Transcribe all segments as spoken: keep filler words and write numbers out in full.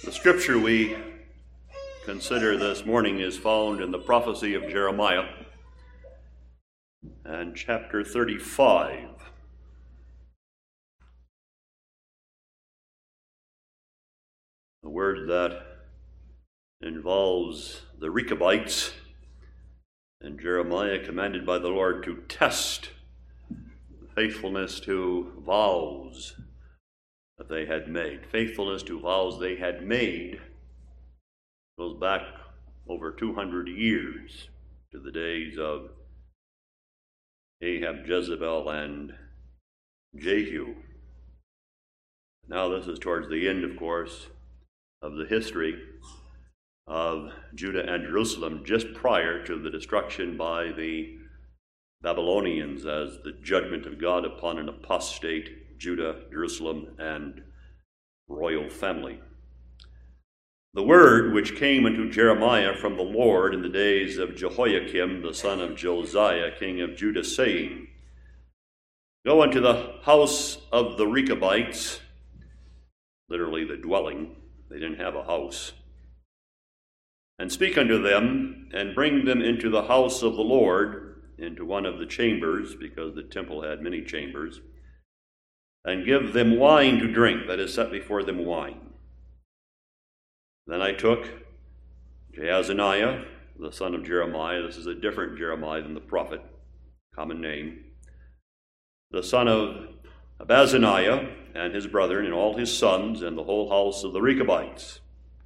The scripture we consider this morning is found in the prophecy of Jeremiah and chapter thirty-five. A word that involves the Rechabites, and Jeremiah commanded by the Lord to test faithfulness to vows that they had made. Faithfulness to vows they had made goes back over two hundred years to the days of Ahab, Jezebel, and Jehu. Now this is towards the end, of course, of the history of Judah and Jerusalem, just prior to the destruction by the Babylonians as the judgment of God upon an apostate Judah, Jerusalem, and royal family. The word which came unto Jeremiah from the Lord in the days of Jehoiakim, the son of Josiah, king of Judah, saying, Go unto the house of the Rechabites, literally the dwelling, they didn't have a house, and speak unto them, and bring them into the house of the Lord, into one of the chambers, because the temple had many chambers, and give them wine to drink, that is, set before them wine. Then I took Jaazaniah, the son of Jeremiah, this is a different Jeremiah than the prophet, common name, the son of Abazaniah, and his brethren, and all his sons, and the whole house of the Rechabites.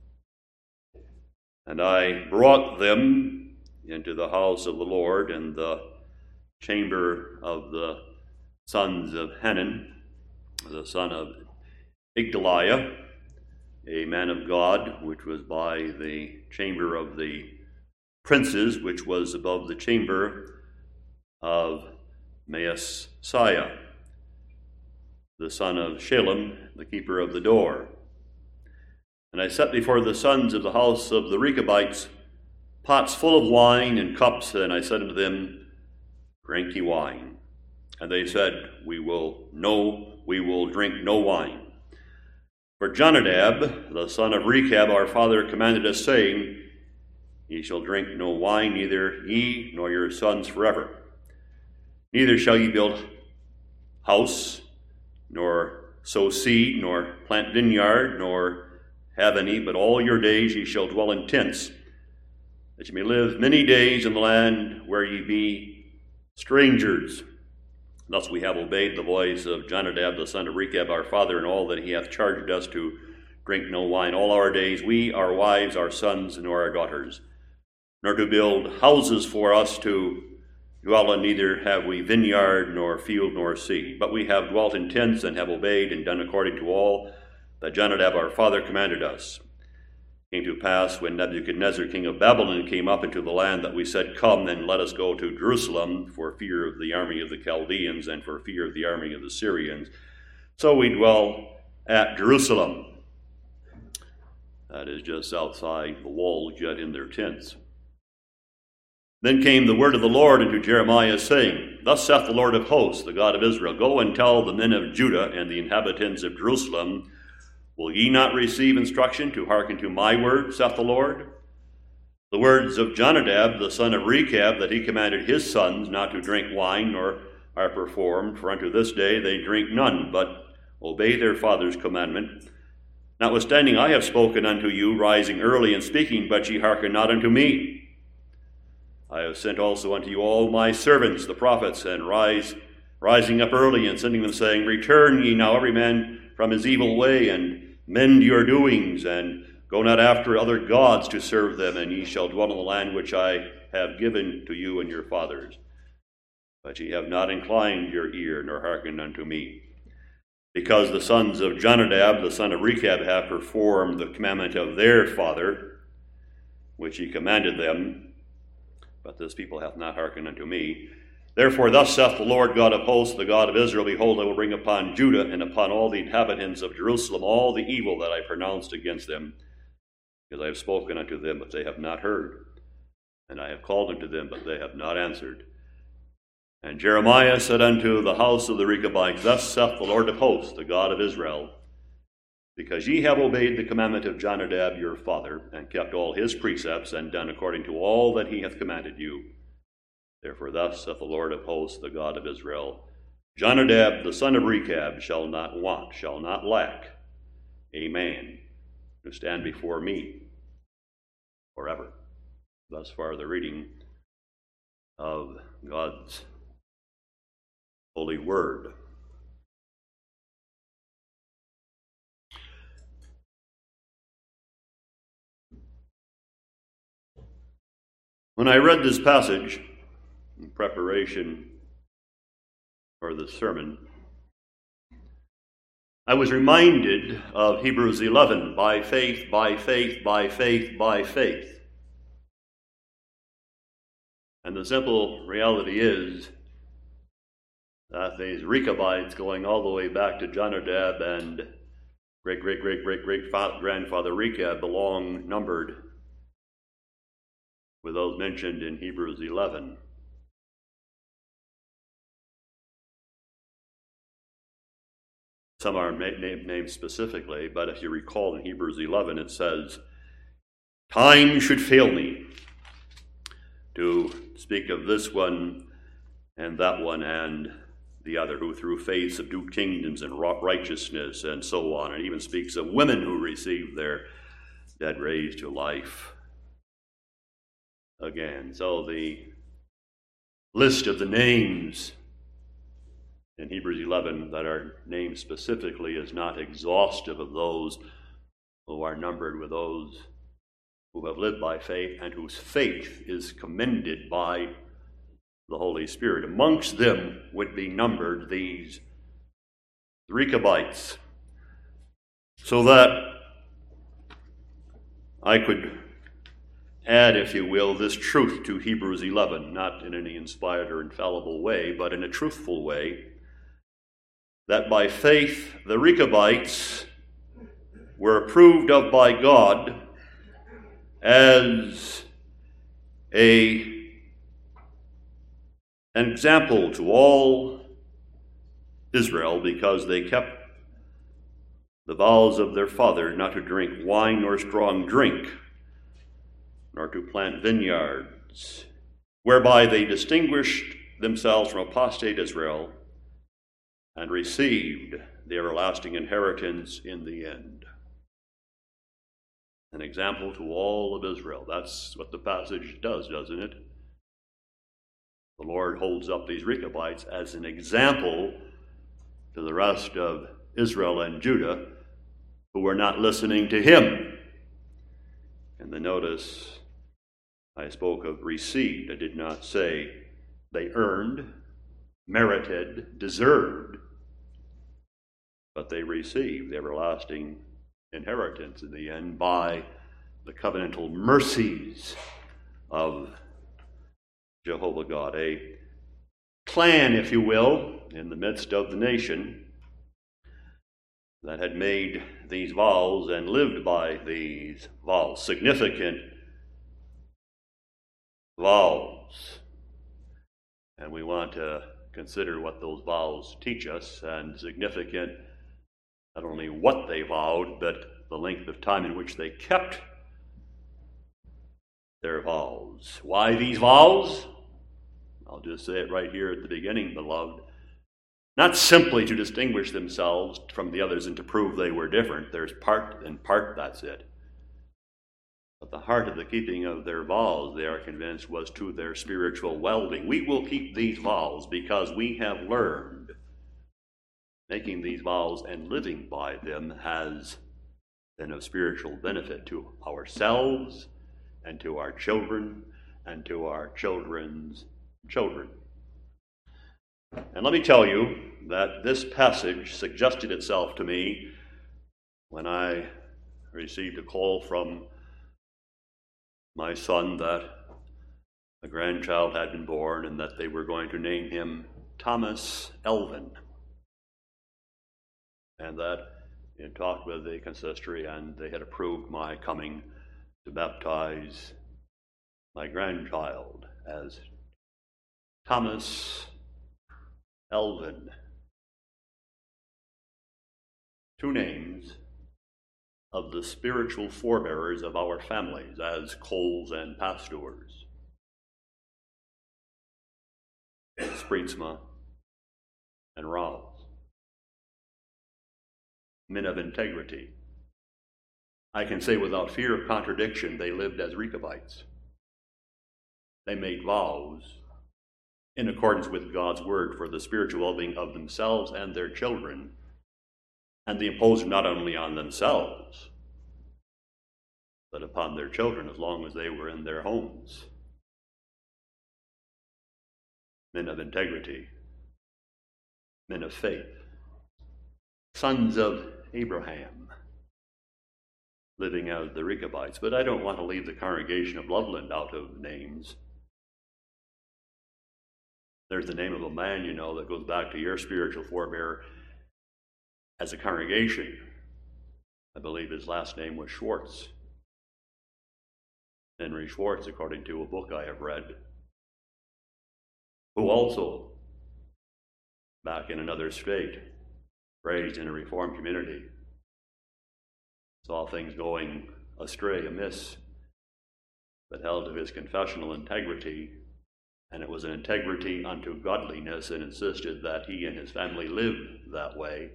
And I brought them into the house of the Lord, and the chamber of the sons of Hanan, the son of Igdaliah, a man of God, which was by the chamber of the princes, which was above the chamber of Maaseiah, the son of Shalem, the keeper of the door. And I set before the sons of the house of the Rechabites pots full of wine and cups, and I said unto them, Drink ye wine. And they said, We will no, we will drink no wine. For Jonadab, the son of Rechab, our father, commanded us, saying, Ye shall drink no wine, neither ye nor your sons forever. Neither shall ye build house, nor sow seed, nor plant vineyard, nor have any, but all your days ye shall dwell in tents, that ye may live many days in the land where ye be strangers. Thus we have obeyed the voice of Jonadab, the son of Rechab, our father, in all that he hath charged us to drink no wine all our days, we, our wives, our sons, nor our daughters, nor to build houses for us to dwell in, neither have we vineyard, nor field, nor seed. But we have dwelt in tents, and have obeyed, and done according to all that Jonadab our father commanded us. It came to pass, when Nebuchadnezzar king of Babylon came up into the land, that we said, Come, then let us go to Jerusalem, for fear of the army of the Chaldeans, and for fear of the army of the Syrians. So we dwell at Jerusalem. That is just outside the walls, yet in their tents. Then came the word of the Lord unto Jeremiah, saying, Thus saith the Lord of hosts, the God of Israel, Go and tell the men of Judah and the inhabitants of Jerusalem, Will ye not receive instruction to hearken to my word, saith the Lord? The words of Jonadab, the son of Rechab, that he commanded his sons not to drink wine, nor are performed, for unto this day they drink none, but obey their father's commandment. Notwithstanding, I have spoken unto you, rising early and speaking, but ye hearken not unto me. I have sent also unto you all my servants, the prophets, and rise, rising up early and sending them, saying, Return ye now every man from his evil way, and mend your doings, and go not after other gods to serve them, and ye shall dwell in the land which I have given to you and your fathers. But ye have not inclined your ear, nor hearkened unto me. Because the sons of Jonadab, the son of Rechab, have performed the commandment of their father, which he commanded them, but this people hath not hearkened unto me. Therefore thus saith the Lord God of hosts, the God of Israel, Behold, I will bring upon Judah and upon all the inhabitants of Jerusalem all the evil that I pronounced against them, because I have spoken unto them, but they have not heard, and I have called unto them, but they have not answered. And Jeremiah said unto the house of the Rechabites, Thus saith the Lord of hosts, the God of Israel, because ye have obeyed the commandment of Jonadab your father, and kept all his precepts, and done according to all that he hath commanded you. Therefore thus saith the Lord of hosts, the God of Israel, Jonadab the son of Rechab shall not want, shall not lack a man to stand before me forever. Thus far the reading of God's holy word. When I read this passage in preparation for the sermon, I was reminded of Hebrews eleven, by faith, by faith, by faith, by faith. And the simple reality is that these Rechabites, going all the way back to Jonadab and great, great, great, great, great grandfather Rechab, belong numbered with those mentioned in Hebrews eleven. Some are named specifically, but if you recall in Hebrews eleven, it says, time should fail me to speak of this one and that one and the other, who through faith subdued kingdoms and wrought righteousness and so on. It even speaks of women who received their dead raised to life again. So the list of the names in Hebrews eleven that are named specifically is not exhaustive of those who are numbered with those who have lived by faith and whose faith is commended by the Holy Spirit. Amongst them would be numbered these Rechabites, so that I could add, if you will, this truth to Hebrews eleven, not in any inspired or infallible way, but in a truthful way, that by faith the Rechabites were approved of by God as a, an example to all Israel, because they kept the vows of their father not to drink wine nor strong drink, nor to plant vineyards, whereby they distinguished themselves from apostate Israel and received the everlasting inheritance in the end. An example to all of Israel. That's what the passage does, doesn't it? The Lord holds up these Rechabites as an example to the rest of Israel and Judah who were not listening to him. And the notice, I spoke of received. I did not say they earned, merited, deserved, but they received the everlasting inheritance in the end by the covenantal mercies of Jehovah God. A clan, if you will, in the midst of the nation that had made these vows and lived by these vows. Significant vows. And we want to consider what those vows teach us, and significant not only what they vowed, but the length of time in which they kept their vows. Why these vows? I'll just say it right here at the beginning, beloved. Not simply to distinguish themselves from the others and to prove they were different. There's part and part, that's it. But the heart of the keeping of their vows, they are convinced, was to their spiritual well-being. We will keep these vows because we have learned making these vows and living by them has been of spiritual benefit to ourselves and to our children and to our children's children. And let me tell you that this passage suggested itself to me when I received a call from my son that a grandchild had been born and that they were going to name him Thomas Elvin. And that in talked with the consistory, and they had approved my coming to baptize my grandchild as Thomas Elvin. Two names of the spiritual forebearers of our families as Coles and Pastors, Springsma and Rouse, men of integrity. I can say without fear of contradiction, they lived as Rechabites. They made vows in accordance with God's word for the spiritual well-being of themselves and their children, and they imposed not only on themselves, but upon their children as long as they were in their homes. Men of integrity, men of faith, sons of Abraham, living as the Rechabites. But I don't want to leave the congregation of Loveland out of names. There's the name of a man, you know, that goes back to your spiritual forebear as a congregation. I believe his last name was Schwartz. Henry Schwartz, according to a book I have read, who also, back in another state, raised in a Reformed community, saw things going astray, amiss, but held to his confessional integrity, and it was an integrity unto godliness, and insisted that he and his family live that way.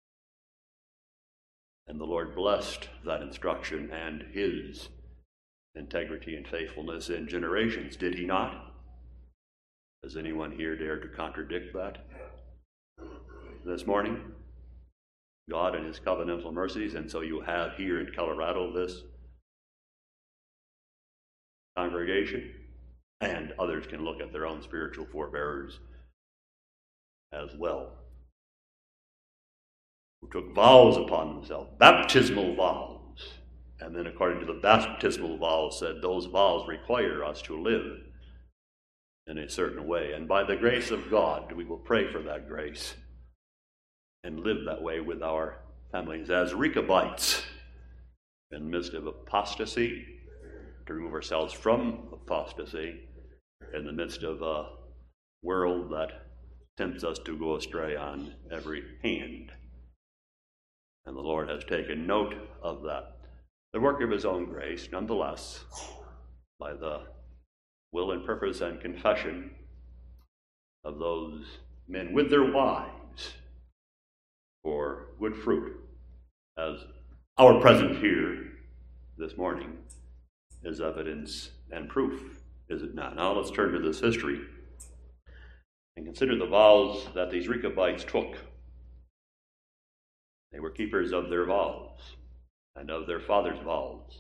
And the Lord blessed that instruction and his integrity and faithfulness in generations, did he not? Does anyone here dare to contradict that this morning? God and his covenantal mercies, and so you have here in Colorado this congregation, and others can look at their own spiritual forebearers as well, who took vows upon themselves, baptismal vows, and then according to the baptismal vows said those vows require us to live in a certain way, and by the grace of God we will pray for that grace and live that way with our families as Rechabites in the midst of apostasy, to remove ourselves from apostasy in the midst of a world that tempts us to go astray on every hand. And the Lord has taken note of that. The work of his own grace, nonetheless, by the will and purpose and confession of those men with their wives, for good fruit, as our presence here this morning is evidence and proof, is it not? Now let's turn to this history and consider the vows that these Rechabites took. They were keepers of their vows and of their father's vows.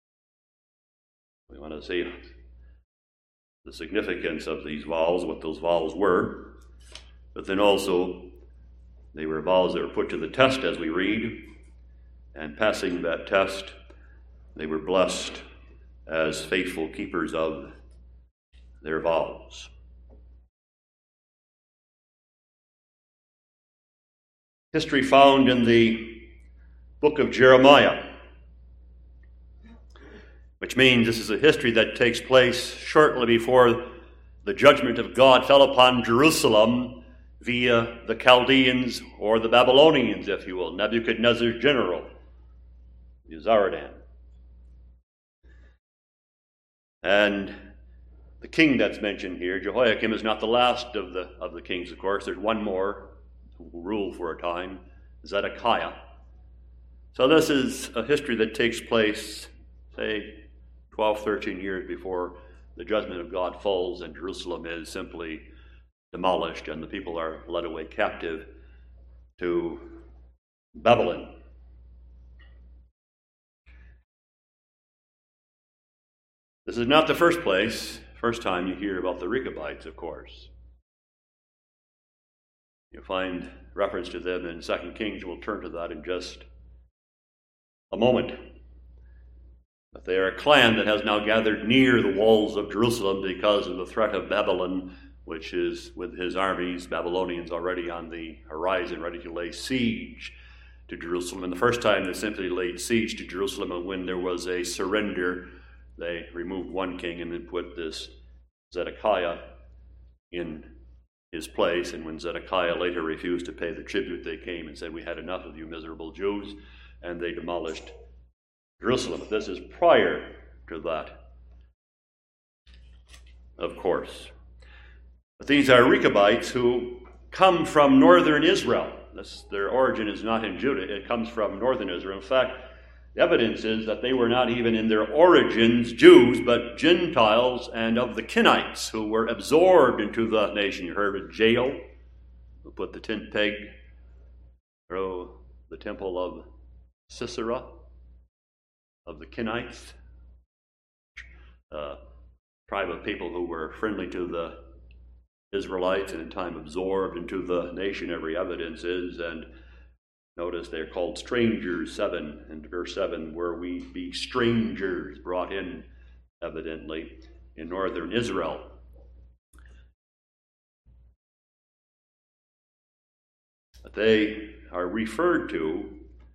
We want to see the significance of these vows, what those vows were, but then also they were vows that were put to the test as we read, and passing that test, they were blessed as faithful keepers of their vows. History found in the book of Jeremiah, which means this is a history that takes place shortly before the judgment of God fell upon Jerusalem via the Chaldeans, or the Babylonians, if you will, Nebuchadnezzar's general, Uzaradan. And the king that's mentioned here, Jehoiakim, is not the last of the of the kings, of course. There's one more who will rule for a time, Zedekiah. So this is a history that takes place, say, twelve, thirteen years before the judgment of God falls and Jerusalem is simply demolished and the people are led away captive to Babylon. This is not the first place, first time you hear about the Rechabites, of course. You'll find reference to them in Second Kings. We'll turn to that in just a moment. But they are a clan that has now gathered near the walls of Jerusalem because of the threat of Babylon, which is with his armies, Babylonians already on the horizon, ready to lay siege to Jerusalem. And the first time they simply laid siege to Jerusalem, and when there was a surrender, they removed one king and then put this Zedekiah in his place. And when Zedekiah later refused to pay the tribute, they came and said, "We had enough of you miserable Jews," and they demolished Jerusalem. But this is prior to that, of course. But these are Rechabites who come from northern Israel. This, their origin is not in Judah. It comes from northern Israel. In fact, the evidence is that they were not even in their origins Jews, but Gentiles and of the Kenites who were absorbed into the nation. You heard of Jael, who put the tent peg through the temple of Sisera, of the Kenites, a tribe of people who were friendly to the Israelites and in time absorbed into the nation, every evidence is. And notice they're called strangers, seven, and verse seven, where we be strangers, brought in, evidently, in northern Israel. But they are referred to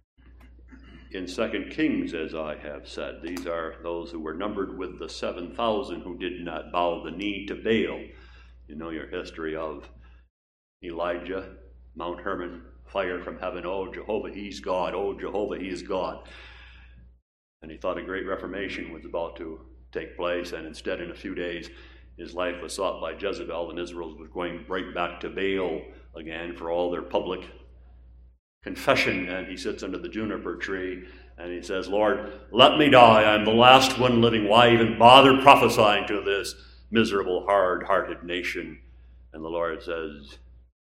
in Second Kings, as I have said. These are those who were numbered with the seven thousand who did not bow the knee to Baal. You know your history of Elijah, Mount Hermon, fire from heaven. Oh, Jehovah, he's God. Oh, Jehovah, he is God. And he thought a great reformation was about to take place, and instead, in a few days, his life was sought by Jezebel, and Israel was going right back to Baal again for all their public confession. And he sits under the juniper tree, and he says, Lord, let me die. I'm the last one living. Why even bother prophesying to this miserable, hard-hearted nation? And the Lord says,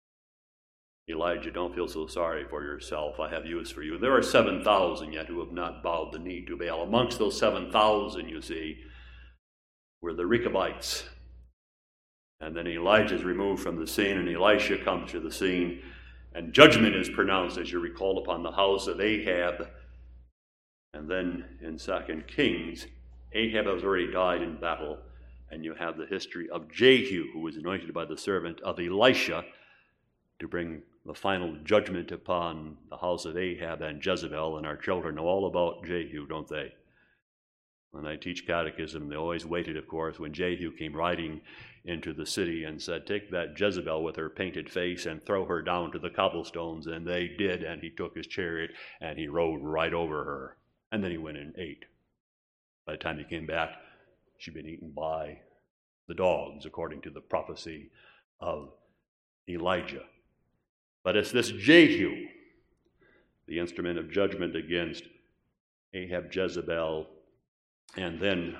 Elijah, don't feel so sorry for yourself. I have use for you. There are seven thousand yet who have not bowed the knee to Baal. Amongst those seven thousand, you see, were the Rechabites. And then Elijah is removed from the scene, and Elisha comes to the scene, and judgment is pronounced, as you recall, upon the house of Ahab. And then in Second Kings, Ahab has already died in battle, and you have the history of Jehu, who was anointed by the servant of Elisha to bring the final judgment upon the house of Ahab and Jezebel. And our children know all about Jehu, don't they? When I teach catechism, they always waited, of course, when Jehu came riding into the city and said, take that Jezebel with her painted face and throw her down to the cobblestones. And they did, and he took his chariot and he rode right over her. And then he went and ate. By the time he came back, she'd been eaten by the dogs, according to the prophecy of Elijah. But it's this Jehu, the instrument of judgment against Ahab, Jezebel, and then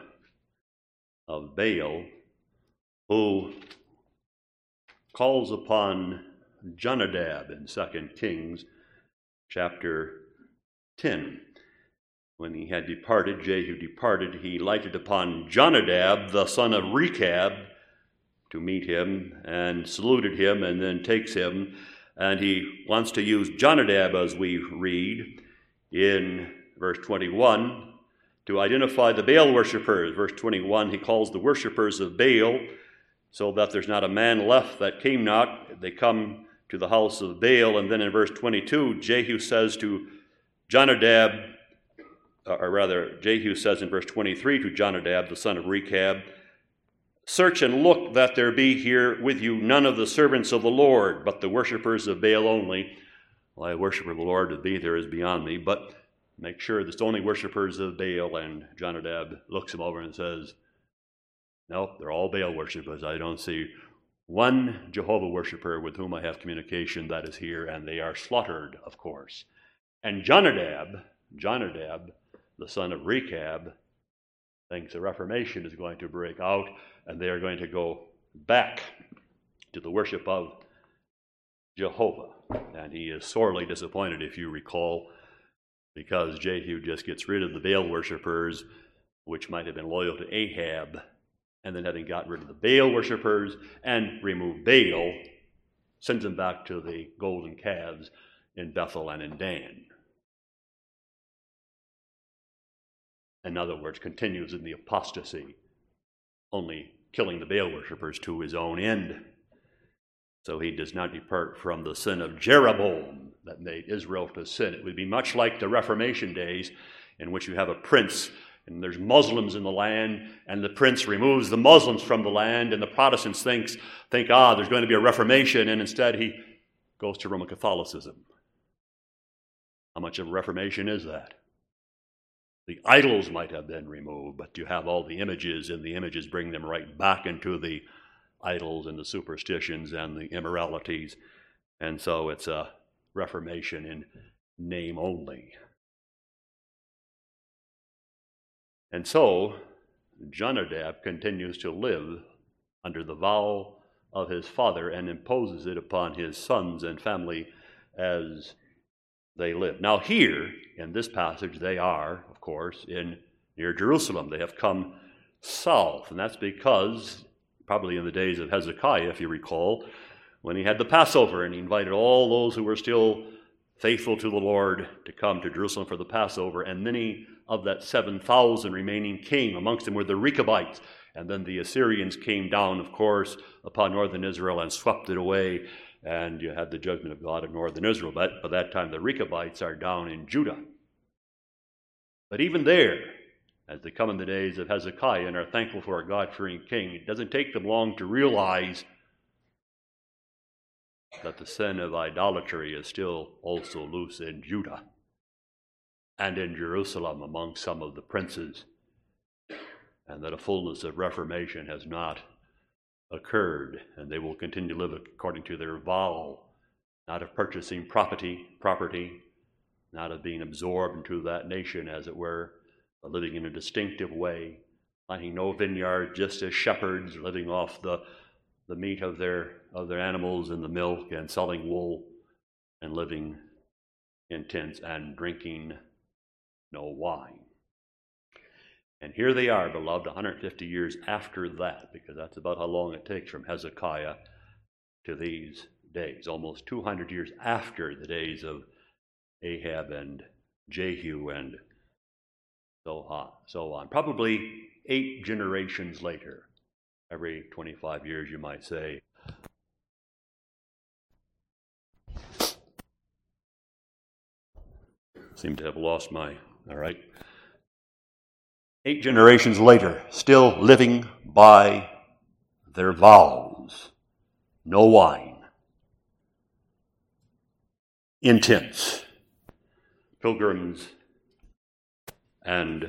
of Baal, who calls upon Jonadab in Second Kings chapter ten. When he had departed, Jehu departed, he lighted upon Jonadab, the son of Rechab, to meet him, and saluted him, and then takes him. And he wants to use Jonadab, as we read in verse twenty-one, to identify the Baal worshipers. Verse twenty-one, he calls the worshipers of Baal, so that there's not a man left that came not. They come to the house of Baal. And then in verse twenty-two, Jehu says to Jonadab, or rather, Jehu says in verse twenty-three to Jonadab, the son of Rechab, search and look that there be here with you none of the servants of the Lord, but the worshipers of Baal only. Well, I worship of the Lord to be there is beyond me, but make sure it's only worshipers of Baal. And Jonadab looks him over and says, nope, they're all Baal worshipers. I don't see one Jehovah worshiper with whom I have communication that is here, and they are slaughtered, of course. And Jonadab, Jonadab, the son of Rechab, thinks a reformation is going to break out, and they are going to go back to the worship of Jehovah. And he is sorely disappointed, if you recall, because Jehu just gets rid of the Baal worshipers, which might have been loyal to Ahab, and then having got rid of the Baal worshipers and removed Baal, sends them back to the golden calves in Bethel and in Dan. In other words, continues in the apostasy, only killing the Baal worshipers to his own end. So he does not depart from the sin of Jeroboam that made Israel to sin. It would be much like the Reformation days, in which you have a prince, and there's Muslims in the land, and the prince removes the Muslims from the land, and the Protestants thinks, think, ah, there's going to be a Reformation, and instead he goes to Roman Catholicism. How much of a Reformation is that? The idols might have been removed, but you have all the images, and the images bring them right back into the idols and the superstitions and the immoralities. And so it's a reformation in name only. And so Jonadab continues to live under the vow of his father and imposes it upon his sons and family as they live. Now here, in this passage, they are, of course, in near Jerusalem. They have come south, and that's because, probably in the days of Hezekiah, if you recall, when he had the Passover and he invited all those who were still faithful to the Lord to come to Jerusalem for the Passover, and many of that seven thousand remaining came. Amongst them were the Rechabites, and then the Assyrians came down, of course, upon northern Israel and swept it away, and you had the judgment of God of northern Israel. But by that time, the Rechabites are down in Judah. But even there, as they come in the days of Hezekiah and are thankful for a God-fearing king, it doesn't take them long to realize that the sin of idolatry is still also loose in Judah and in Jerusalem among some of the princes, and that a fullness of reformation has not occurred, and they will continue to live according to their vow, not of purchasing property, property, not of being absorbed into that nation, as it were, but living in a distinctive way, planting no vineyard, just as shepherds, living off the, the meat of their of their animals and the milk, and selling wool, and living in tents and drinking no wine. And here they are, beloved, one hundred fifty years after that, because that's about how long it takes from Hezekiah to these days, almost two hundred years after the days of Ahab and Jehu and so on, so on. Probably eight generations later, every twenty-five years, you might say. Seem to have lost my, all right. Eight generations later, still living by their vows. No wine. In tents. Pilgrims and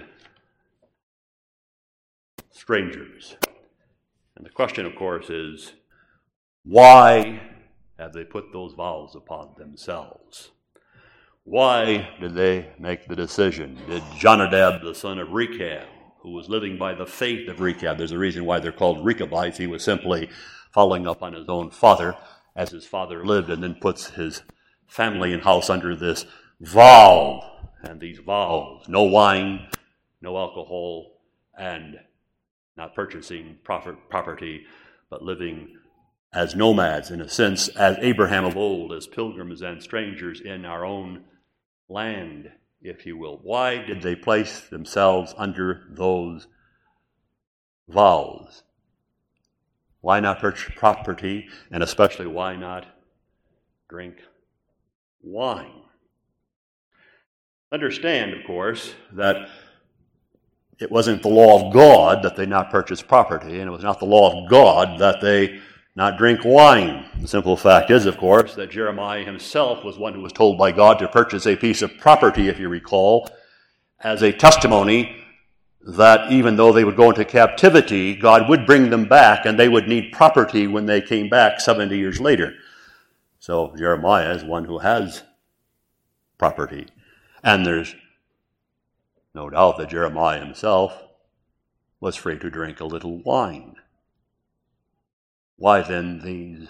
strangers. And the question, of course, is, why have they put those vows upon themselves? Why did they make the decision? Did Jonadab, the son of Rechab, who was living by the faith of Rechab, there's a reason why they're called Rechabites, he was simply following up on his own father, as his father lived, and then puts his family and house under this vow. And these vows, no wine, no alcohol, and not purchasing property, but living as nomads, in a sense, as Abraham of old, as pilgrims and strangers in our own land, if you will. Why did they place themselves under those vows? Why not purchase property, and especially why not drink wine? Understand, of course, that it wasn't the law of God that they not purchase property, and it was not the law of God that they not drink wine. The simple fact is, of course, that Jeremiah himself was one who was told by God to purchase a piece of property, if you recall, as a testimony that even though they would go into captivity, God would bring them back, and they would need property when they came back seventy years later. So Jeremiah is one who has property. And there's no doubt that Jeremiah himself was free to drink a little wine. Why then these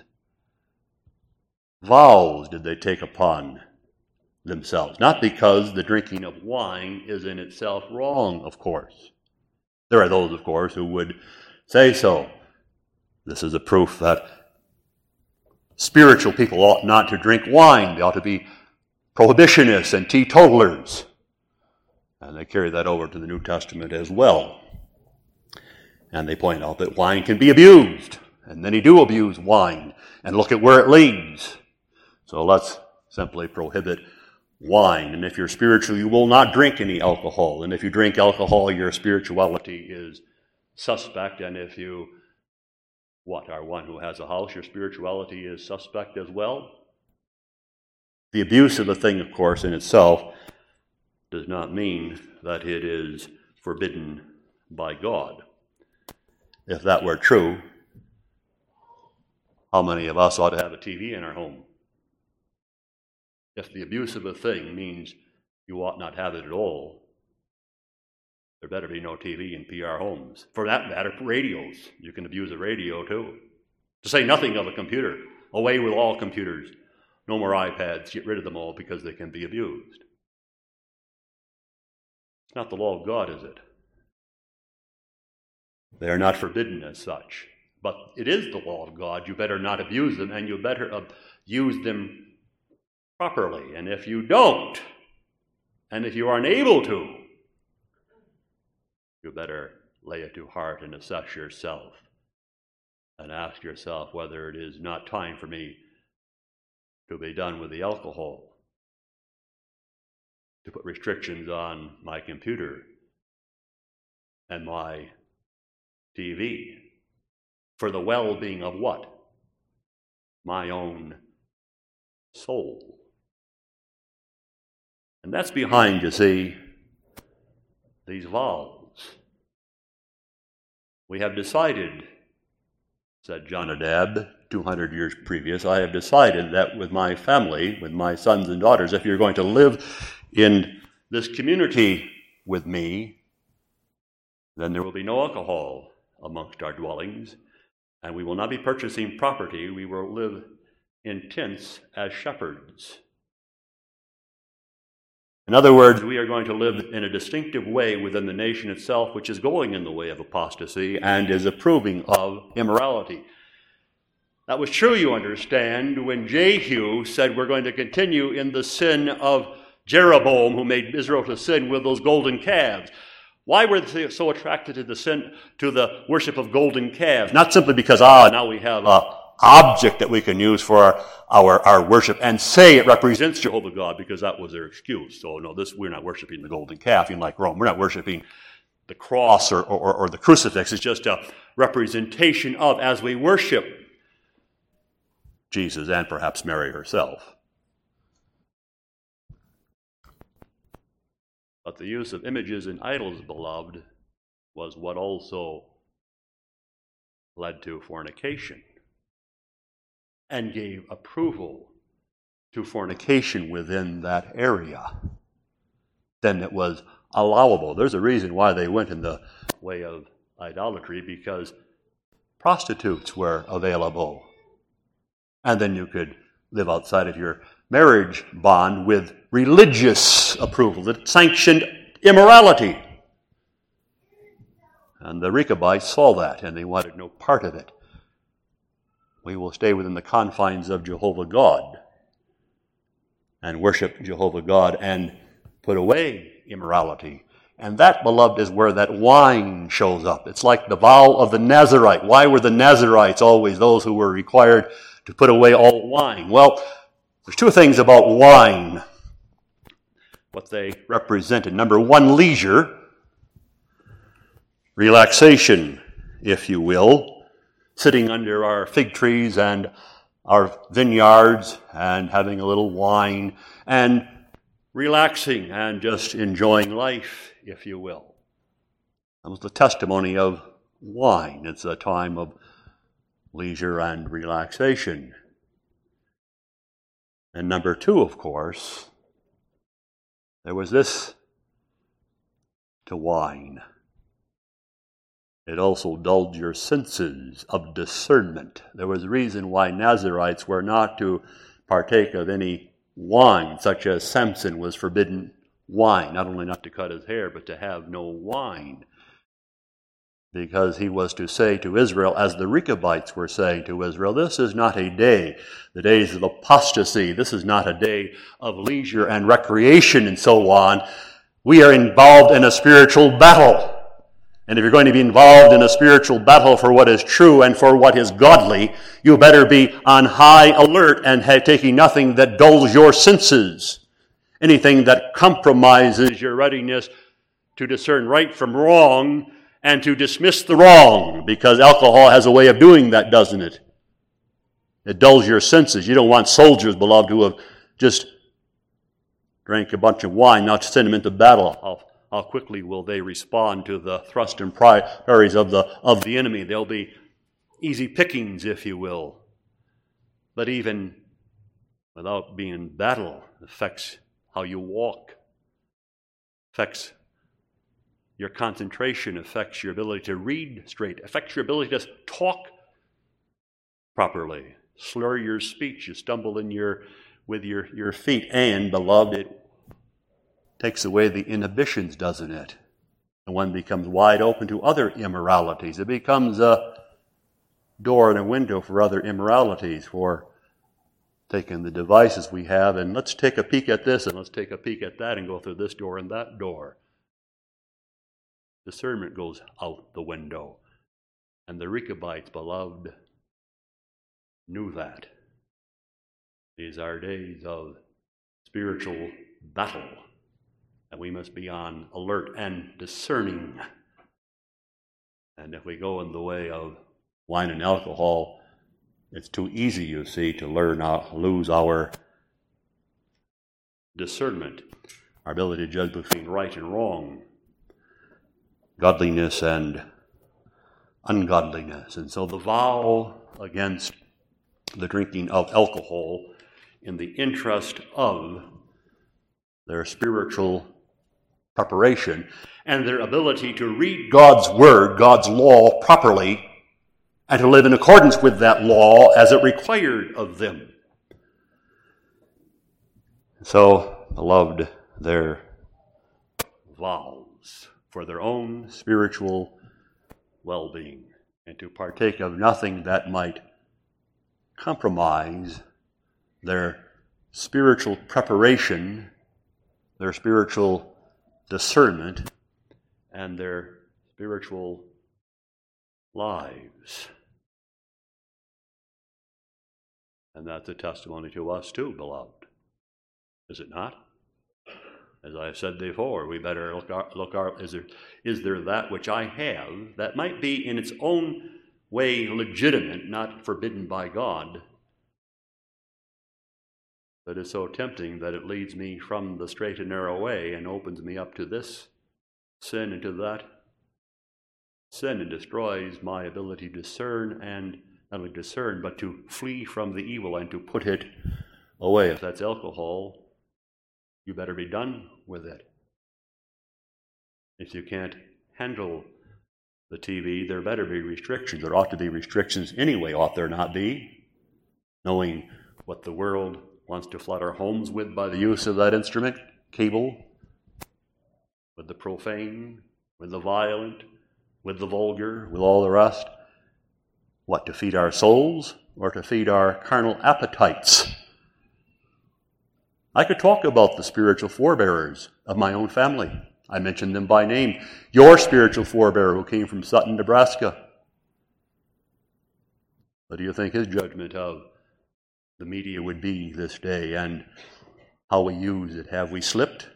vows did they take upon themselves? Not because the drinking of wine is in itself wrong, of course. There are those, of course, who would say so. This is a proof that spiritual people ought not to drink wine. They ought to be prohibitionists and teetotalers. And they carry that over to the New Testament as well. And they point out that wine can be abused. And many do abuse wine. And look at where it leads. So let's simply prohibit wine. And if you're spiritual, you will not drink any alcohol. And if you drink alcohol, your spirituality is suspect. And if you, what, are one who has a house, your spirituality is suspect as well. The abuse of the thing, of course, in itself does not mean that it is forbidden by God. If that were true, how many of us ought to have a T V in our home? If the abuse of a thing means you ought not have it at all, there better be no T V in P R homes. For that matter, radios. You can abuse a radio too. To say nothing of a computer. Away with all computers. No more iPads. Get rid of them all because they can be abused. It's not the law of God, is it? They are not forbidden as such. But it is the law of God. You better not abuse them, and you better uh, use them properly. And if you don't, and if you are unable to, you better lay it to heart and assess yourself and ask yourself whether it is not time for me to be done with the alcohol, to put restrictions on my computer and my T V for the well-being of what? My own soul. And that's behind, you see, these vows. We have decided, said Jonadab, two hundred years previous, I have decided that with my family, with my sons and daughters, if you're going to live in this community with me, then there will be no alcohol amongst our dwellings, and we will not be purchasing property. We will live in tents as shepherds. In other words, we are going to live in a distinctive way within the nation itself, which is going in the way of apostasy and is approving of immorality. That was true, you understand, when Jehu said we're going to continue in the sin of Jeroboam, who made Israel to sin with those golden calves. Why were they so attracted to the sin, to the worship of golden calves? Not simply because, ah, now we have an object that we can use for our, our, our worship and say it represents Jehovah God, because that was their excuse. So no, this we're not worshiping the golden calf, in like Rome. We're not worshiping the cross or, or, or the crucifix. It's just a representation of, as we worship Jesus and perhaps Mary herself. But the use of images and idols, beloved, was what also led to fornication and gave approval to fornication within that area. Then it was allowable. There's a reason why they went in the way of idolatry, because prostitutes were available. And then you could live outside of your marriage bond with religious approval that sanctioned immorality. And the Rechabites saw that, and they wanted no part of it. We will stay within the confines of Jehovah God and worship Jehovah God and put away immorality. And that, beloved, is where that wine shows up. It's like the vow of the Nazarite. Why were the Nazarites always those who were required to put away all wine? Well, there's two things about wine, what they represented. Number one, leisure, relaxation, if you will, sitting under our fig trees and our vineyards and having a little wine and relaxing and just enjoying life, if you will. That was the testimony of wine. It's a time of leisure and relaxation. And number two, of course, there was this to wine. It also dulled your senses of discernment. There was a reason why Nazarites were not to partake of any wine, such as Samson was forbidden wine, not only not to cut his hair, but to have no wine. Because he was to say to Israel, as the Rechabites were saying to Israel, this is not a day, the days of apostasy. This is not a day of leisure and recreation and so on. We are involved in a spiritual battle. And if you're going to be involved in a spiritual battle for what is true and for what is godly, you better be on high alert and have, taking nothing that dulls your senses, anything that compromises your readiness to discern right from wrong and to dismiss the wrong, because alcohol has a way of doing that, doesn't it? It dulls your senses. You don't want soldiers, beloved, who have just drank a bunch of wine, now to send them into battle. How, how quickly will they respond to the thrust and parries of the, of the enemy? They'll be easy pickings, if you will. But even without being in battle, it affects how you walk, affects your concentration, affects your ability to read straight, affects your ability to talk properly, slur your speech, you stumble in your with your, your feet, and, beloved, it takes away the inhibitions, doesn't it? And one becomes wide open to other immoralities. It becomes a door and a window for other immoralities, for taking the devices we have, and let's take a peek at this, and let's take a peek at that, and go through this door and that door. Discernment goes out the window. And the Rechabites, beloved, knew that. These are days of spiritual battle, and we must be on alert and discerning. And if we go in the way of wine and alcohol, it's too easy, you see, to learn how lose our discernment, our ability to judge between right and wrong, godliness and ungodliness. And so the vow against the drinking of alcohol in the interest of their spiritual preparation and their ability to read God's word, God's law properly, and to live in accordance with that law as it required of them. So, beloved, their vows for their own spiritual well-being, and to partake of nothing that might compromise their spiritual preparation, their spiritual discernment, and their spiritual lives. And that's a testimony to us too, beloved. Is it not? As I have said before, we better look, our, look our, is there, is there that which I have that might be in its own way legitimate, not forbidden by God, but is so tempting that it leads me from the straight and narrow way and opens me up to this sin and to that sin, and destroys my ability to discern, and not only discern, but to flee from the evil and to put it away. If that's alcohol, you better be done with it. If you can't handle the T V, there better be restrictions. There ought to be restrictions anyway, ought there not be? Knowing what the world wants to flood our homes with by the use of that instrument, cable, with the profane, with the violent, with the vulgar, with all the rest. What, to feed our souls or to feed our carnal appetites? I could talk about the spiritual forebearers of my own family. I mentioned them by name. Your spiritual forebearer who came from Sutton, Nebraska. What do you think his judgment of the media would be this day and how we use it? Have we slipped?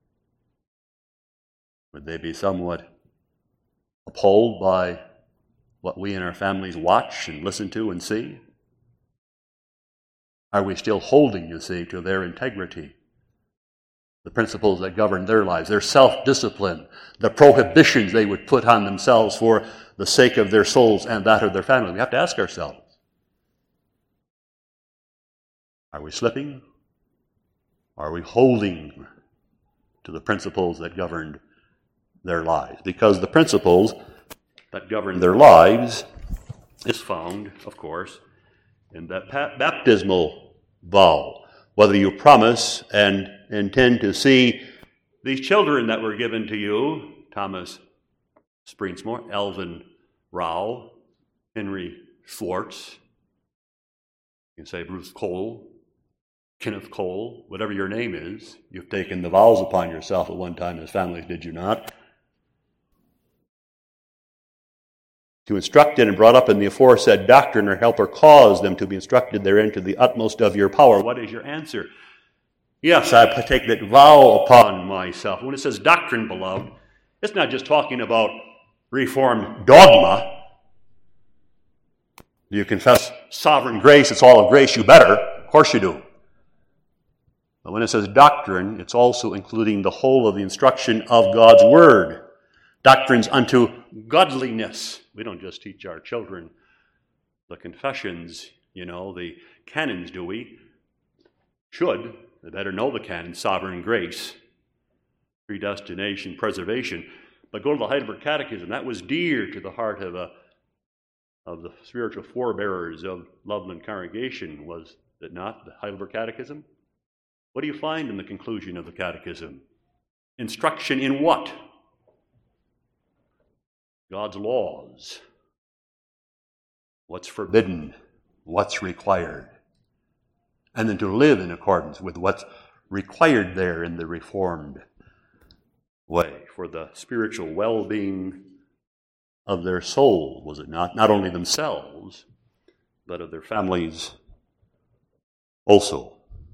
Would they be somewhat appalled by what we and our families watch and listen to and see? Are we still holding, you see, to their integrity, the principles that govern their lives, their self-discipline, the prohibitions they would put on themselves for the sake of their souls and that of their family? We have to ask ourselves, are we slipping? Are we holding to the principles that governed their lives? Because the principles that govern their lives is found, of course, in that baptismal vow. Whether you promise and intend to see these children that were given to you, Thomas Springsmore, Alvin Rao, Henry Schwartz, you can say Bruce Cole, Kenneth Cole, whatever your name is, you've taken the vows upon yourself at one time as families, did you not? To instruct in and brought up in the aforesaid doctrine or help or cause them to be instructed therein to the utmost of your power. What is your answer? Yes, I take that vow upon myself. When it says doctrine, beloved, it's not just talking about Reformed dogma. Do you confess sovereign grace? It's all of grace. You better. Of course you do. But when it says doctrine, it's also including the whole of the instruction of God's Word. Doctrines unto godliness. We don't just teach our children the confessions, you know, the canons, do we? Should. They better know the canon, sovereign grace, predestination, preservation. But go to the Heidelberg Catechism. That was dear to the heart of a of the spiritual forebearers of Loveland Congregation, was it not? The Heidelberg Catechism? What do you find in the conclusion of the Catechism? Instruction in what? God's laws. What's forbidden? What's required? And then to live in accordance with what's required there in the Reformed way for the spiritual well-being of their soul, was it not? Not only themselves, but of their families also.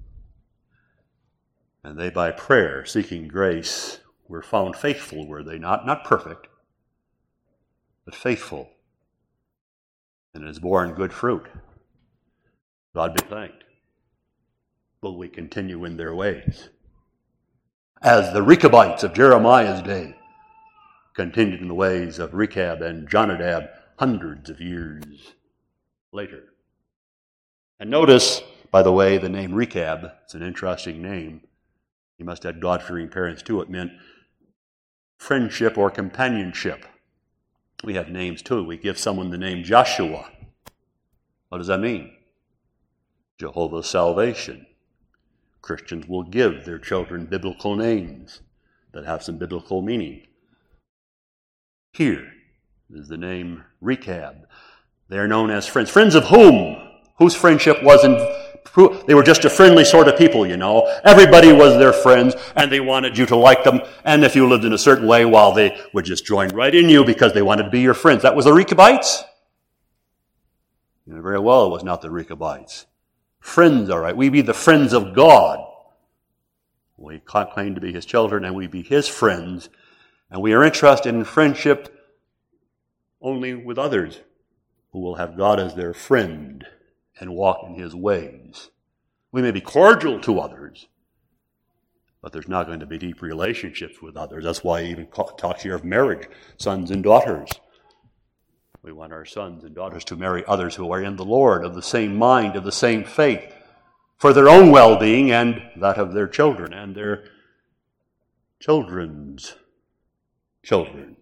And they, by prayer, seeking grace, were found faithful, were they not? Not perfect, but faithful. And has borne good fruit. God be thanked. Will we continue in their ways? As the Rechabites of Jeremiah's day continued in the ways of Rechab and Jonadab hundreds of years later. And notice, by the way, the name Rechab, it's an interesting name. He must have had God-fearing parents too. It meant friendship or companionship. We have names too. We give someone the name Joshua. What does that mean? Jehovah's salvation. Christians will give their children biblical names that have some biblical meaning. Here is the name Rechab. They are known as friends. Friends of whom? Whose friendship wasn't, they were just a friendly sort of people, you know. Everybody was their friends, and they wanted you to like them. And if you lived in a certain way, well, they would just join right in you because they wanted to be your friends. That was the Rechabites? You know very well it was not the Rechabites. Friends, all right. We be the friends of God. We claim to be His children, and we be His friends. And we are interested in friendship only with others who will have God as their friend and walk in His ways. We may be cordial to others, but there's not going to be deep relationships with others. That's why He even talks here of marriage, sons and daughters. We want our sons and daughters to marry others who are in the Lord, of the same mind, of the same faith, for their own well-being and that of their children and their children's children.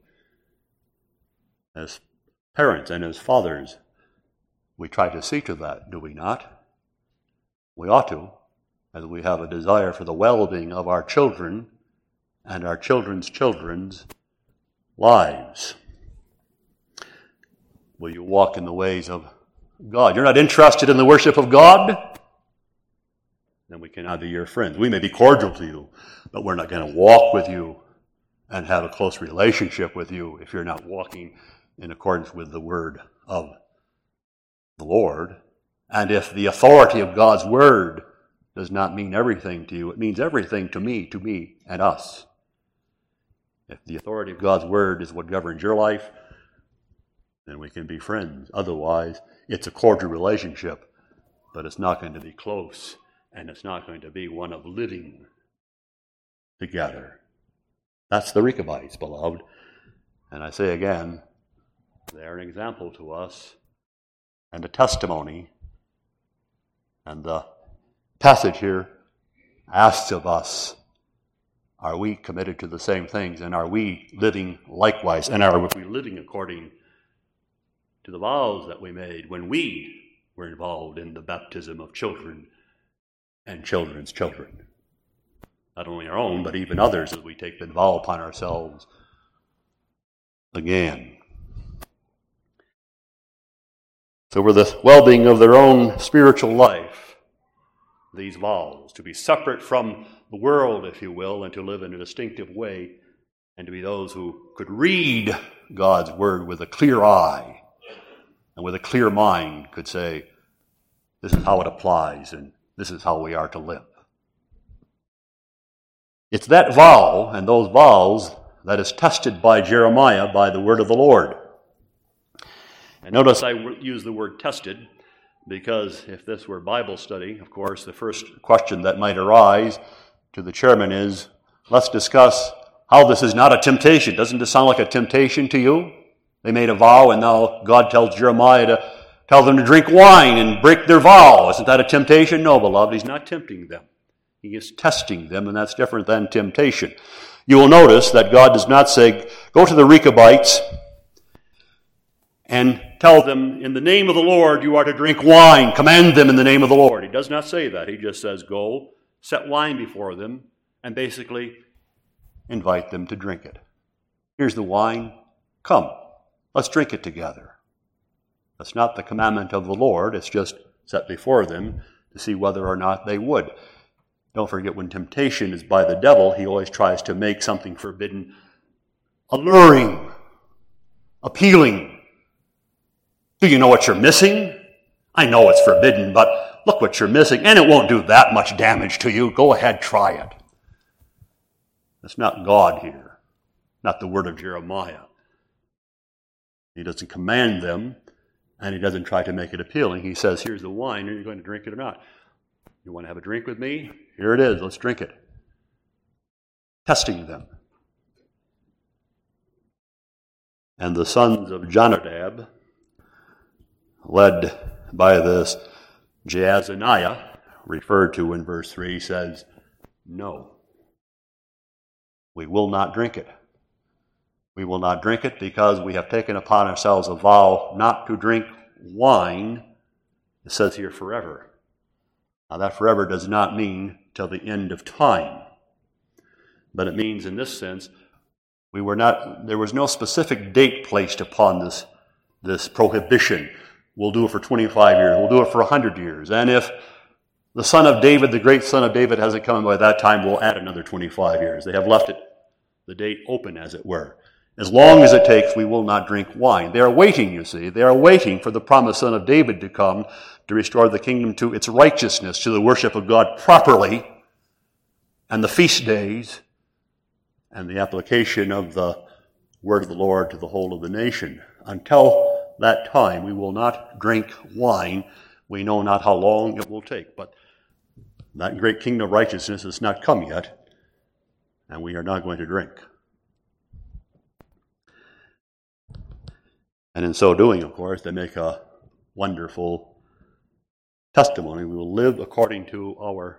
As parents and as fathers, we try to see to that, do we not? We ought to, as we have a desire for the well-being of our children and our children's children's lives. Will you walk in the ways of God? You're not interested in the worship of God? Then we cannot be your friends. We may be cordial to you, but we're not going to walk with you and have a close relationship with you if you're not walking in accordance with the word of the Lord. And if the authority of God's word does not mean everything to you, it means everything to me, to me and us. If the authority of God's word is what governs your life, then we can be friends. Otherwise, it's a cordial relationship, but it's not going to be close, and it's not going to be one of living together. That's the Rechabites, beloved. And I say again, they're an example to us and a testimony. And the passage here asks of us, are we committed to the same things? And are we living likewise? And are we living according to the vows that we made when we were involved in the baptism of children and children's children? Not only our own, but even others, as we take the vow upon ourselves again. So for the well-being of their own spiritual life, these vows, to be separate from the world, if you will, and to live in a distinctive way, and to be those who could read God's word with a clear eye and with a clear mind, could say, this is how it applies, and this is how we are to live. It's that vow and those vows that is tested by Jeremiah by the word of the Lord. And notice I use the word tested because if this were Bible study, of course, the first question that might arise to the chairman is, let's discuss how this is not a temptation. Doesn't this sound like a temptation to you? They made a vow, and now God tells Jeremiah to tell them to drink wine and break their vow. Isn't that a temptation? No, beloved, he's not tempting them. He is testing them, and that's different than temptation. You will notice that God does not say, go to the Rechabites and tell them, in the name of the Lord, you are to drink wine. Command them in the name of the Lord. He does not say that. He just says, go, set wine before them, and basically invite them to drink it. Here's the wine. Come, let's drink it together. That's not the commandment of the Lord. It's just set before them to see whether or not they would. Don't forget, when temptation is by the devil, he always tries to make something forbidden alluring, appealing. Do you know what you're missing? I know it's forbidden, but look what you're missing, and it won't do that much damage to you. Go ahead, try it. That's not God here, not the word of Jeremiah. He doesn't command them, and he doesn't try to make it appealing. He says, here's the wine, are you going to drink it or not? You want to have a drink with me? Here it is, let's drink it. Testing them. And the sons of Jonadab, led by this Jaazaniah, referred to in verse three, says, no, we will not drink it. We will not drink it because we have taken upon ourselves a vow not to drink wine. It says here forever. Now that forever does not mean till the end of time. But it means in this sense, we were not, there was no specific date placed upon this, this prohibition. We'll do it for twenty-five years. We'll do it for one hundred years. And if the son of David, the great son of David, hasn't come by that time, we'll add another twenty-five years. They have left it, the date open, as it were. As long as it takes, we will not drink wine. They are waiting, you see. They are waiting for the promised son of David to come to restore the kingdom to its righteousness, to the worship of God properly, and the feast days, and the application of the word of the Lord to the whole of the nation. Until that time, we will not drink wine. We know not how long it will take, but that great kingdom of righteousness has not come yet, and we are not going to drink. And in so doing, of course, they make a wonderful testimony. We will live according to our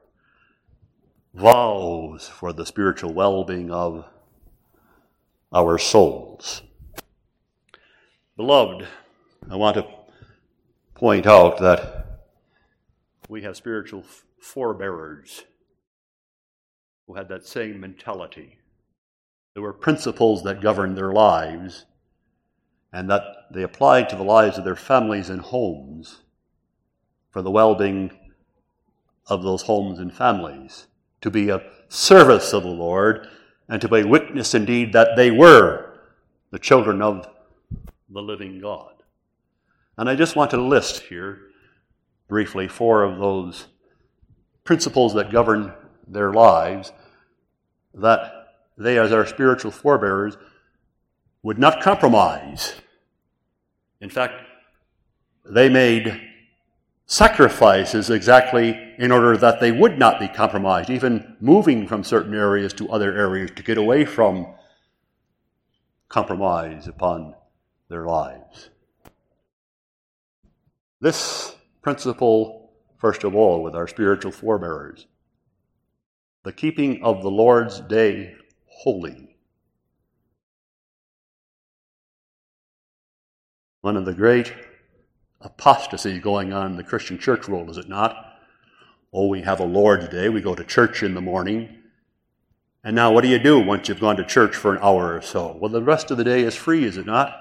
vows for the spiritual well-being of our souls. Beloved, I want to point out that we have spiritual forebearers who had that same mentality. There were principles that governed their lives, and that they applied to the lives of their families and homes for the well-being of those homes and families, to be a service of the Lord, and to be a witness indeed that they were the children of the living God. And I just want to list here briefly four of those principles that govern their lives, that they, as our spiritual forebearers, would not compromise. In fact, they made sacrifices exactly in order that they would not be compromised, even moving from certain areas to other areas to get away from compromise upon their lives. This principle, first of all, with our spiritual forebearers, the keeping of the Lord's day holy. One of the great apostasies going on in the Christian church world, is it not? Oh, we have a Lord's Day. We go to church in the morning. And now what do you do once you've gone to church for an hour or so? Well, the rest of the day is free, is it not?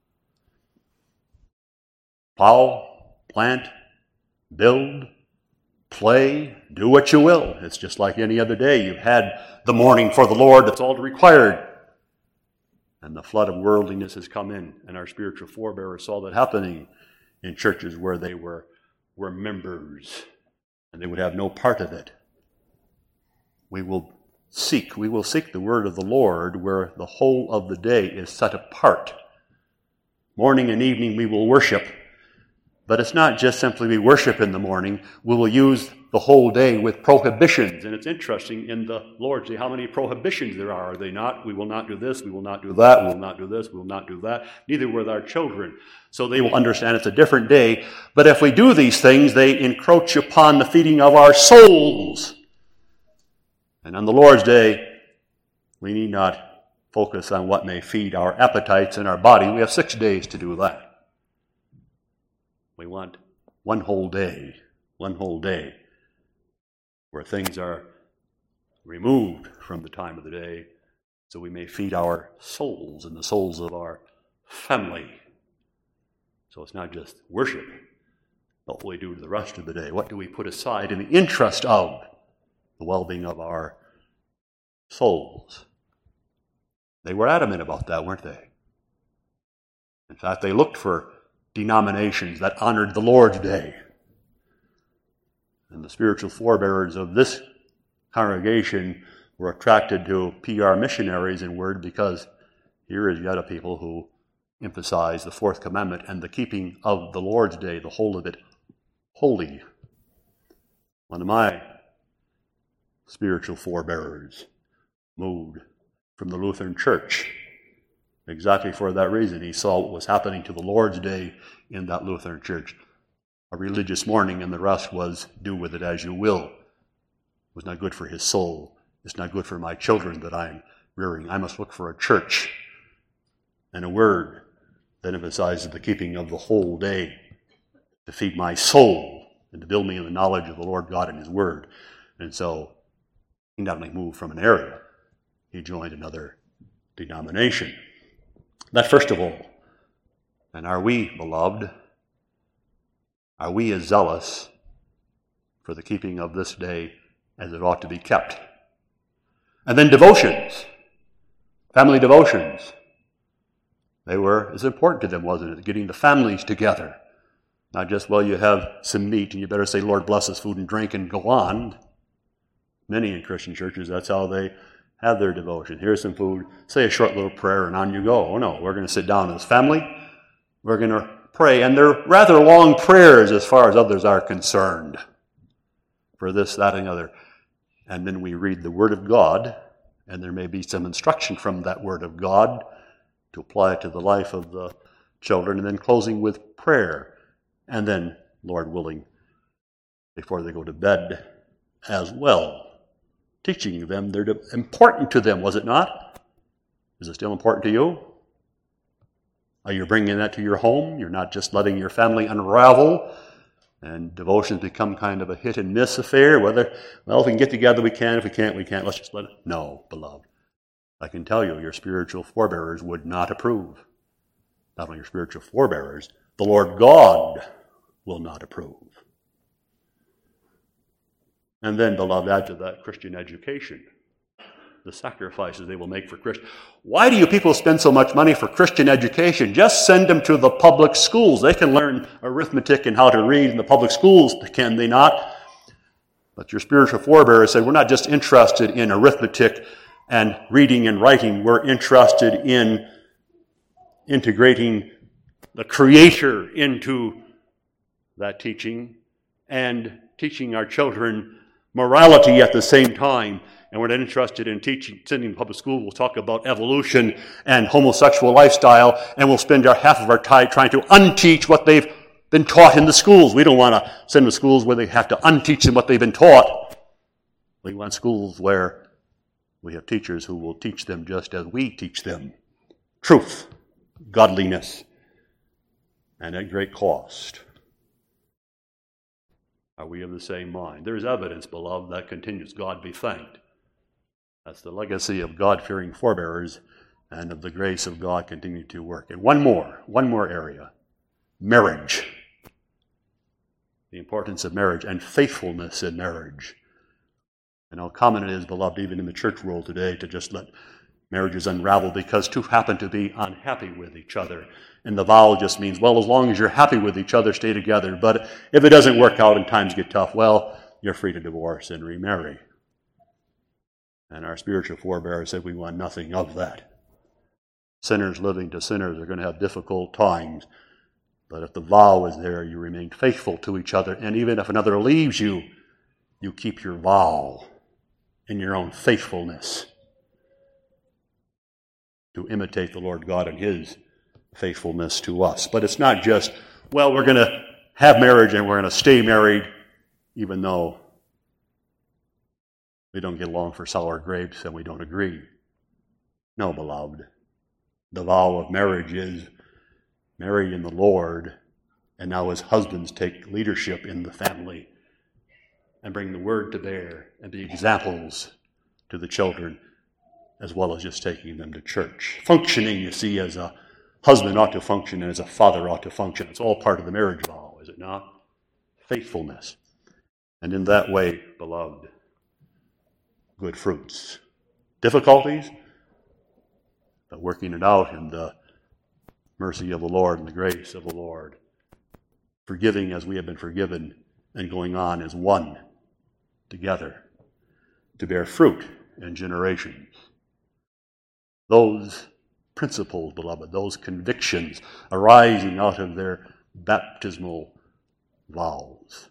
Plow, plant, build, play, do what you will. It's just like any other day. You've had the morning for the Lord. That's all required. And the flood of worldliness has come in, and our spiritual forebearers saw that happening in churches where they were, were members, and they would have no part of it. We will seek, we will seek the word of the Lord where the whole of the day is set apart. Morning and evening we will worship, But it's not just simply we worship in the morning. We will use the whole day with prohibitions. And it's interesting in the Lord's Day how many prohibitions there are. Are they not? We will not do this. We will not do that. We will not do this. We will not do that. Neither with our children. So they will understand it's a different day. But if we do these things, they encroach upon the feeding of our souls. And on the Lord's Day, we need not focus on what may feed our appetites in our body. We have six days to do that. We want one whole day, one whole day, where things are removed from the time of the day, so we may feed our souls and the souls of our family. So it's not just worship, but what we do the rest of the day. What do we put aside in the interest of the well-being of our souls? They were adamant about that, weren't they? In fact, they looked for denominations that honored the Lord's Day. And the spiritual forebearers of this congregation were attracted to P R missionaries in word, because here is yet a people who emphasize the fourth commandment and the keeping of the Lord's Day, the whole of it holy. One of my spiritual forebearers moved from the Lutheran Church exactly for that reason. He saw what was happening to the Lord's Day in that Lutheran church. A religious mourning, and the rest was do with it as you will. It was not good for his soul. It's not good for my children that I'm rearing. I must look for a church and a word that emphasizes the keeping of the whole day to feed my soul and to build me in the knowledge of the Lord God and his word. And so he not only moved from an area, he joined another denomination. That first of all. And are we, beloved, are we as zealous for the keeping of this day as it ought to be kept? And then devotions, family devotions. They were as important to them, wasn't it? Getting the families together. Not just, well, you have some meat and you better say, Lord bless us, food and drink, and go on. Many in Christian churches, that's how they have their devotion. Here's some food, say a short little prayer, and on you go. Oh no, we're going to sit down as family. We're going to pray. And they're rather long prayers as far as others are concerned. For this, that, and the other. And then we read the Word of God, and there may be some instruction from that Word of God to apply it to the life of the children, and then closing with prayer. And then, Lord willing, before they go to bed as well, teaching them, they're important to them, was it not? Is it still important to you? Are you bringing that to your home? You're not just letting your family unravel and devotions become kind of a hit and miss affair, whether, well, if we can get together, we can. If we can't, we can't. Let's just let it. No, beloved. I can tell you, your spiritual forebearers would not approve. Not only your spiritual forebearers, the Lord God will not approve. And then, beloved, add to that Christian education, the sacrifices they will make for Christian. Why do you people spend so much money for Christian education? Just send them to the public schools. They can learn arithmetic and how to read in the public schools, can they not? But your spiritual forebearers say, we're not just interested in arithmetic and reading and writing. We're interested in integrating the Creator into that teaching and teaching our children morality at the same time. And we're not interested in teaching, sending public school. We'll talk about evolution and homosexual lifestyle, and we'll spend our half of our time trying to unteach what they've been taught in the schools. We don't want to send them to schools where they have to unteach them what they've been taught. We want schools where we have teachers who will teach them just as we teach them. Truth, godliness, and at great cost. Are we of the same mind? There is evidence, beloved, that continues. God be thanked. That's the legacy of God-fearing forebearers and of the grace of God continuing to work. And one more, one more area. Marriage. The importance of marriage and faithfulness in marriage. And how common it is, beloved, even in the church world today, to just let marriages unravel because two happen to be unhappy with each other. And the vow just means, well, as long as you're happy with each other, stay together. But if it doesn't work out and times get tough, well, you're free to divorce and remarry. And our spiritual forebearers said we want nothing of that. Sinners living to sinners are going to have difficult times. But if the vow is there, you remain faithful to each other. And even if another leaves you, you keep your vow in your own faithfulness to imitate the Lord God and his faithfulness to us. But it's not just, well, we're going to have marriage and we're going to stay married, even though we don't get along for sour grapes and we don't agree. No, beloved. The vow of marriage is married in the Lord, and now as husbands take leadership in the family and bring the word to bear and be examples to the children, as well as just taking them to church. Functioning, you see, as a husband ought to function and as a father ought to function. It's all part of the marriage vow, is it not? Faithfulness. And in that way, beloved, good fruits. Difficulties, but working it out in the mercy of the Lord and the grace of the Lord. Forgiving as we have been forgiven and going on as one together to bear fruit in generations. Those principles, beloved, those convictions arising out of their baptismal vows.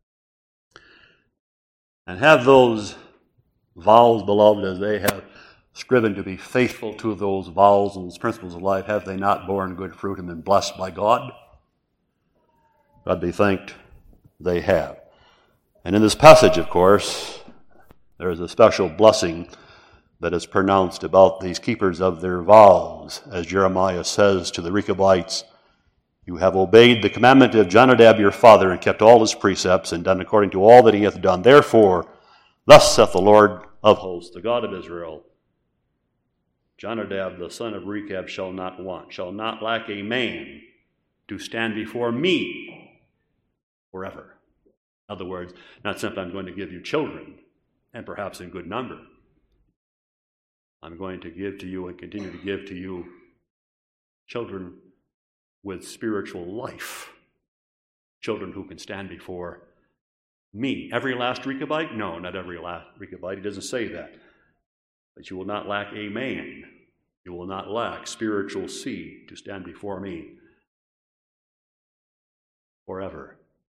And have those vows, beloved, as they have striven to be faithful to those vows and those principles of life, have they not borne good fruit and been blessed by God? God be thanked, they have. And in this passage, of course, there is a special blessing that is pronounced about these keepers of their vows. As Jeremiah says to the Rechabites, you have obeyed the commandment of Jonadab your father and kept all his precepts and done according to all that he hath done. Therefore, thus saith the Lord of hosts, the God of Israel, Jonadab the son of Rechab shall not want, shall not lack a man to stand before me forever. In other words, not simply I'm going to give you children, and perhaps in good number. I'm going to give to you and continue to give to you children with spiritual life, children who can stand before me. Every last Rechabite? No, not every last Rechabite. He doesn't say that. But you will not lack a man. You will not lack spiritual seed to stand before me forever.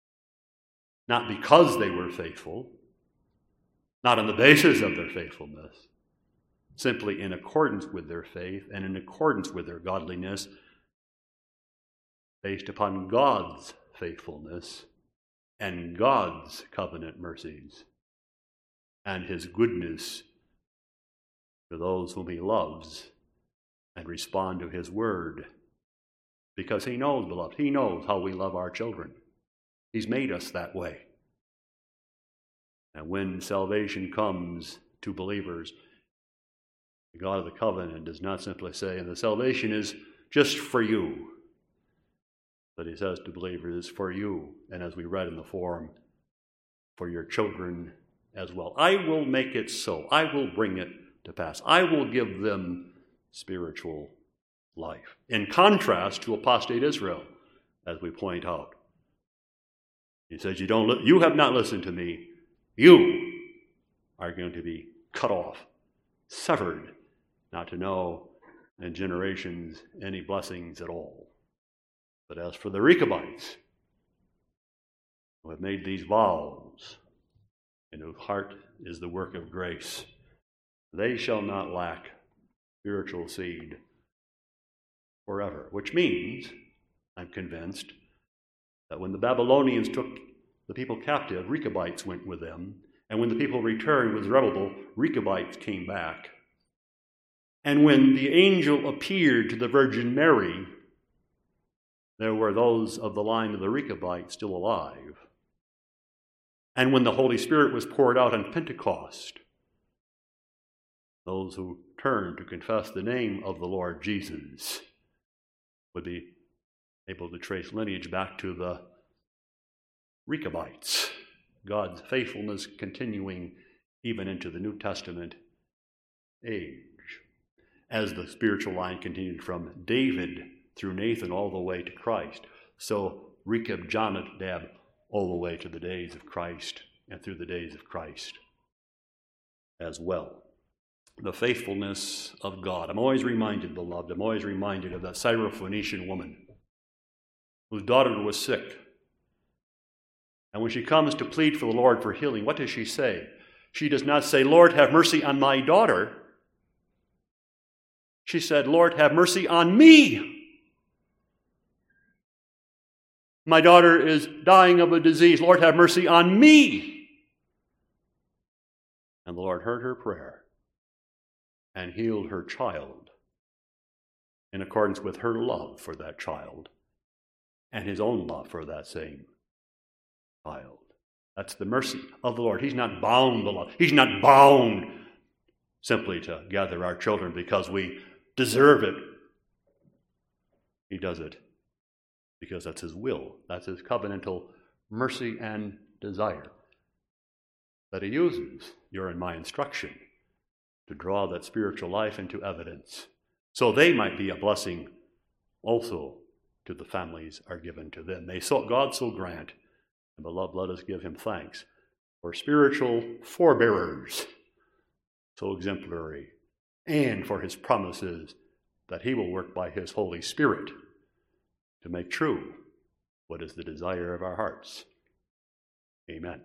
Not because they were faithful, not on the basis of their faithfulness, simply in accordance with their faith and in accordance with their godliness, based upon God's faithfulness and God's covenant mercies and his goodness to those whom he loves and respond to his word. Because he knows, beloved, he knows how we love our children. He's made us that way. And when salvation comes to believers, the God of the covenant does not simply say, and the salvation is just for you, but he says to believers, it's for you, and as we read in the form, for your children as well. I will make it so. I will bring it to pass. I will give them spiritual life. In contrast to apostate Israel, as we point out. He says, you don't li- you have not listened to me. You are going to be cut off, severed, not to know in generations any blessings at all. But as for the Rechabites, who have made these vows, and whose heart is the work of grace, they shall not lack spiritual seed forever. Which means, I'm convinced, that when the Babylonians took the people captive, Rechabites went with them. And when the people returned with Zerubbabel, Rechabites came back. And when the angel appeared to the Virgin Mary, there were those of the line of the Rechabites still alive. And when the Holy Spirit was poured out on Pentecost, those who turned to confess the name of the Lord Jesus would be able to trace lineage back to the Rechabites, God's faithfulness continuing even into the New Testament age, as the spiritual line continued from David through Nathan all the way to Christ. So Rechab, Jonadab, all the way to the days of Christ and through the days of Christ as well. The faithfulness of God. I'm always reminded, beloved, I'm always reminded of that Syrophoenician woman whose daughter was sick. And when she comes to plead for the Lord for healing, what does she say? She does not say, Lord, have mercy on my daughter. She said, Lord, have mercy on me. My daughter is dying of a disease. Lord, have mercy on me. And the Lord heard her prayer and healed her child in accordance with her love for that child and his own love for that same child. That's the mercy of the Lord. He's not bound, beloved. He's not bound simply to gather our children because we deserve it. He does it because that's his will. That's his covenantal mercy and desire that he uses your and my instruction to draw that spiritual life into evidence so they might be a blessing also to the families are given to them. May so, God so grant, and beloved, let us give him thanks for spiritual forebearers so exemplary, and for his promises that he will work by his Holy Spirit to make true what is the desire of our hearts. Amen.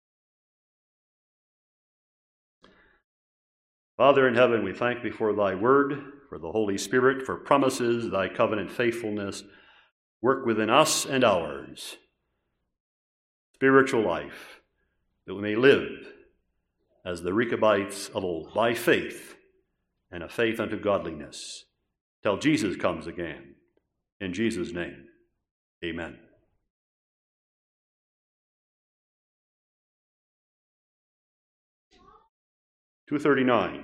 Father in heaven, we thank thee for thy word, for the Holy Spirit, for promises, thy covenant faithfulness. Work within us and ours spiritual life, that we may live as the Rechabites of old, by faith and a faith unto godliness, till Jesus comes again. In Jesus' name, amen. two thirty-nine.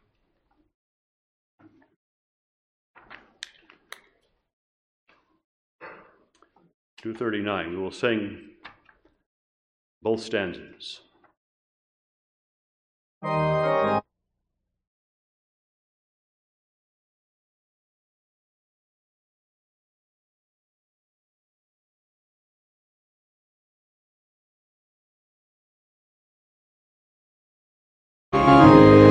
two thirty-nine. We will sing both stanzas. Thank you.